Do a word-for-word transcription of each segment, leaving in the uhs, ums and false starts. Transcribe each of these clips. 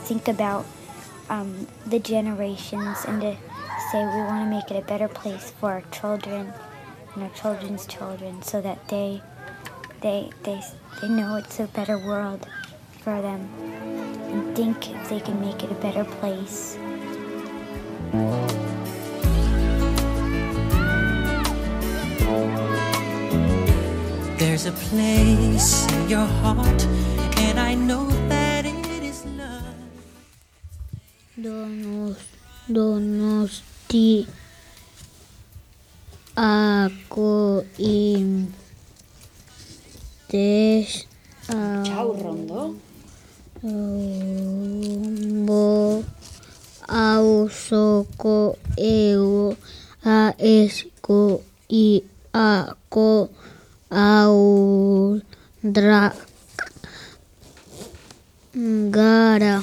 think about um, the generations and to say we want to make it a better place for our children and our children's children, so that they they they they know it's a better world for them, and think if they can make it a better place. There's a place in your heart, and I know that it is love. Donos, Donosti, ako im des Txau, Rondo. bo auzoko ego a esko i ako audra gara.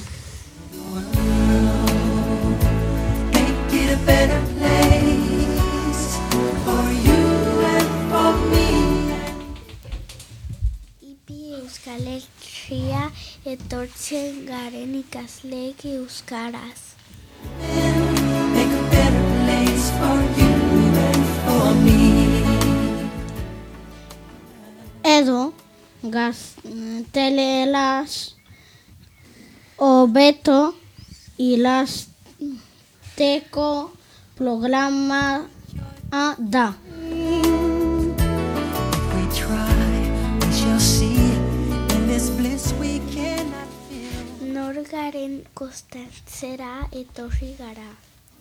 Make it a better place for you and for me. Ipi Euskal Herria etortzen garen ikasleek euskaraz. Make a better place for you and for me. Edo gazteleraz hobeto ilazteko programa da. We try, we shall see. In this bliss we cannot feel. Nor garen kostatzera etorri gara.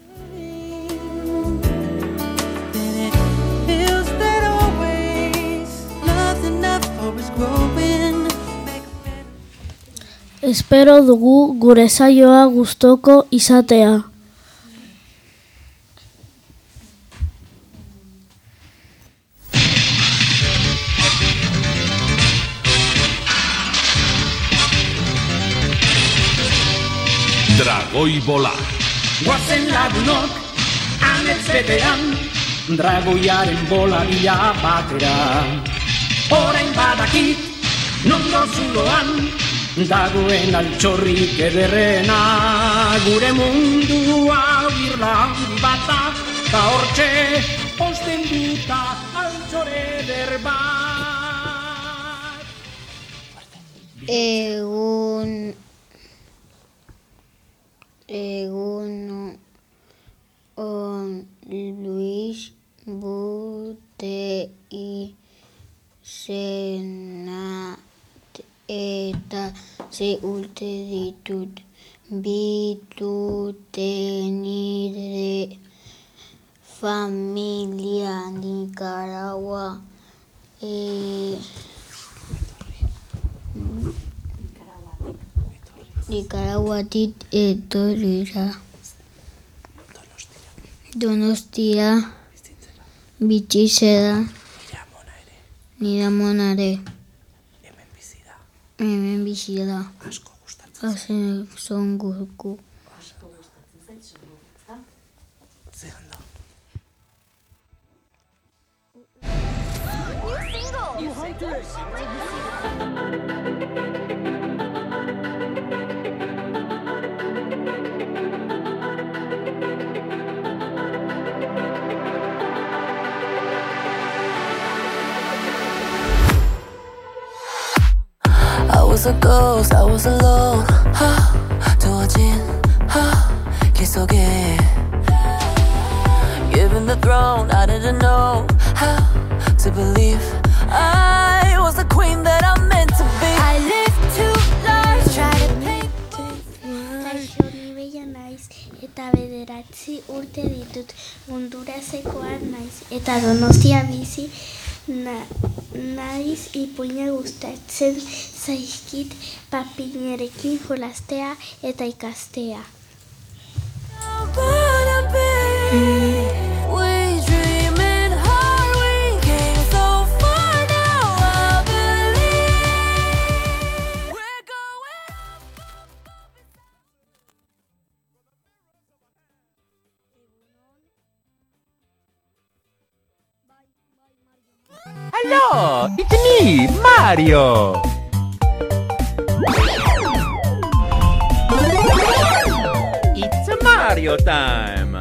Then it feels that always love's enough for us growing. Espero dugu gure saioa gustoko izatea. Dragoi bola. Guazen lagunok, amets betean, dragoiaren bola bila batera. Orain badakit, nondo zuloan, dagoen altxorrik ederrena. Gure mundua birla handi bata, ta hortxe osten duta altxore eder bat. Egun Egun on Luis Bute izena eta ze urte ditut bitute nire familia Nicaragua e Nikaraguatik etorrira. Donostia bitxizera. Nire amonare. Hemen bizi da. Asko gustatzen. Azen zon gurku. Asko gustatzen zait, zuru, ezta? Zeran da. You hunters! I was a ghost, I was alone. 하, 두어진 하, 길 속에. Given the throne, I didn't know how to believe I was the queen that I'm meant to be. I lived too large, try to paint. Kaixo, ni Beia naiz eta bederatzi urte ditut. Hondurasekoa naiz eta Donostia bizi na, naiz ipuina gustatzen zaizkit papinerekin jolastea eta ikastea. We dreaming hard, we came so far now. I believe we're going. Hello, it's me, Mario. Mario time.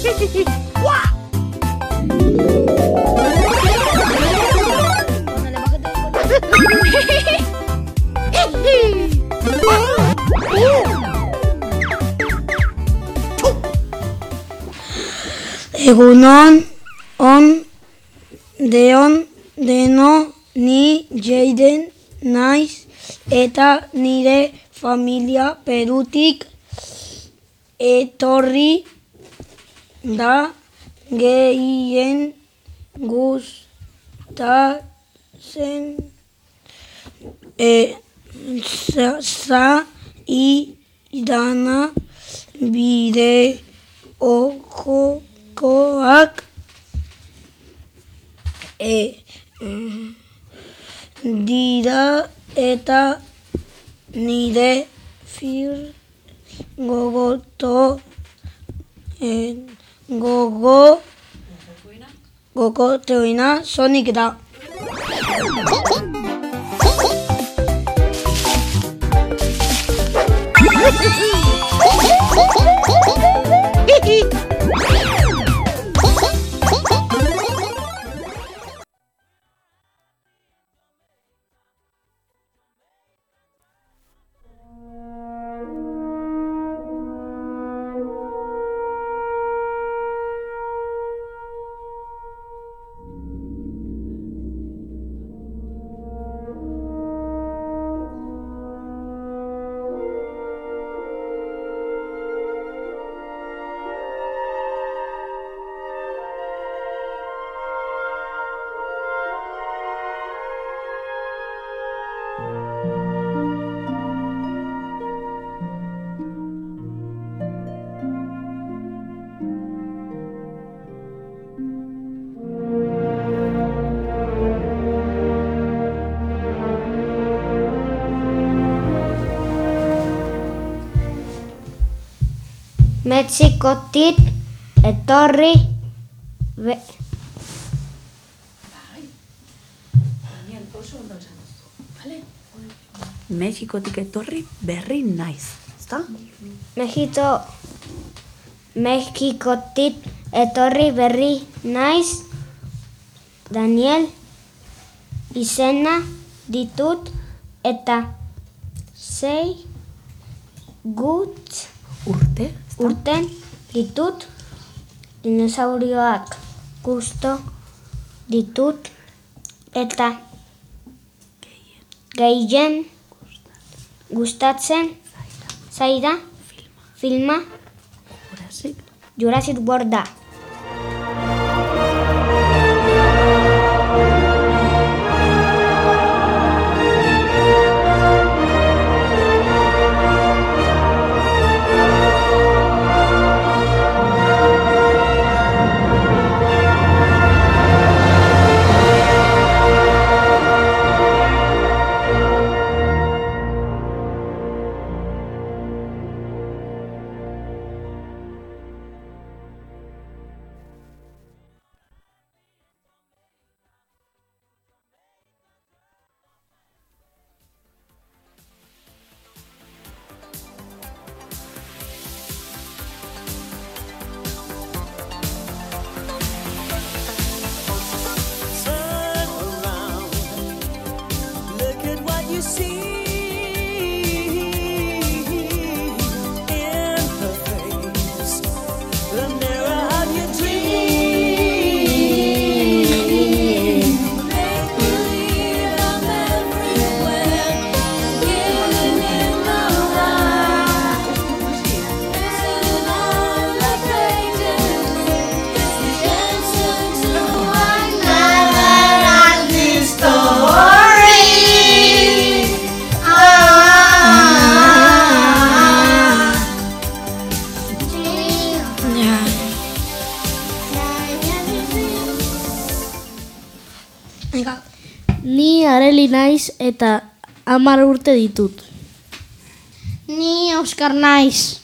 Egunon, on, deon, deno, ni Jaden naiz eta nire familia Perutik etorri da gehien gustatzen e, za, za idana bideojokoak e, dira eta nire fir gogoto e, gogo gogotoena Sonic da. Mexikotik etorri be... Mexikotik etorri berri naiz, ezta? Mexiko... Mexikotik etorri berri naiz Daniel izena ditut eta sei gut Urte? urten ditut dinosaurioak gusto ditut eta gehien gustatzen zaida filma Jurassic World da. Ni Areli naiz eta hamar urte ditut. Ni Oskar naiz.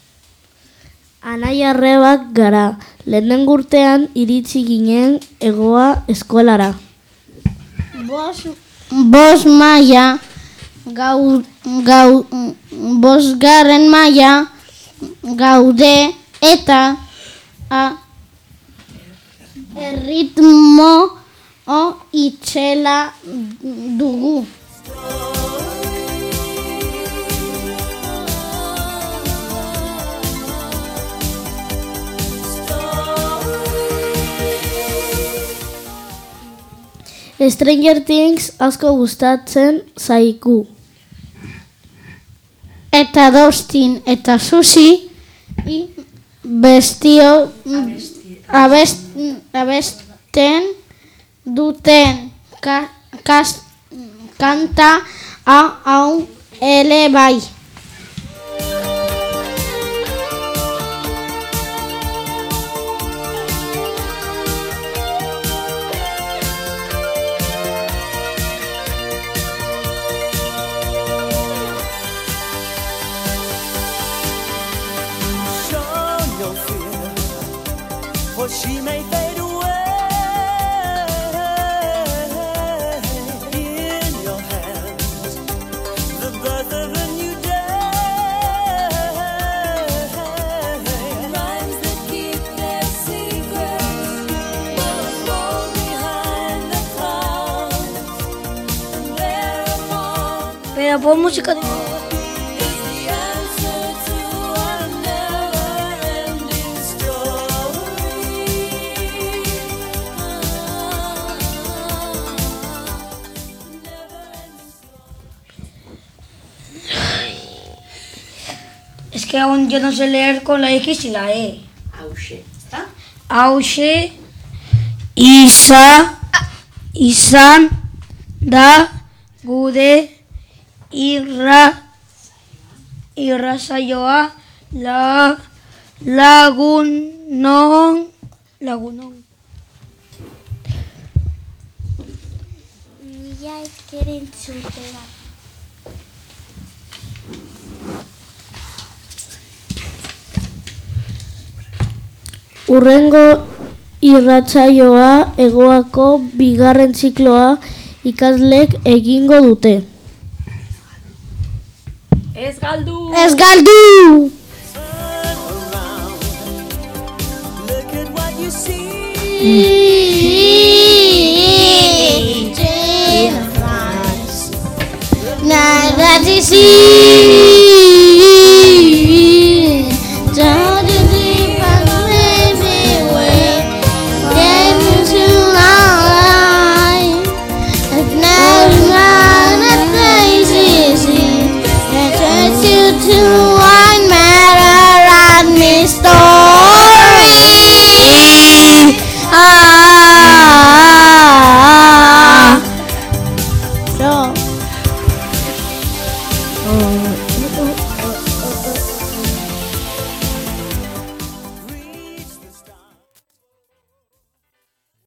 Anai arrebak gara. Lehenengo urtean iritsi ginen egoa eskolara. Bos, bos maila, gau, gau, bosgarren maila, gaude eta a erritmo o itxela dugu. Stranger Things asko gustatzen zaigu. Eta Dustin eta Susi bestio abest, abesten duten ka, kas, kanta hau ele bai. She may fade away in your hands, the birth of a new day. Rhymes that keep their secrets will fall behind the clouds, and thereupon Pero pon música de... is the answer to our never-ending story. Es que aún yo no sé leer con la X y la E. Hauxe, ezta? Hauxe, isa, izan, da, gure, irra, irrasaioa, la, lagunon, lagunon. Mila esker entzutela. Urrengo irratsaioa Egoako bigarren zikloa ikaslek egingo dute. Ez galdu! Ez galdu! Look at what you see. Nada de sí. Don't you think I'm living away? Getting too long. I've never run a place easy. I tried to do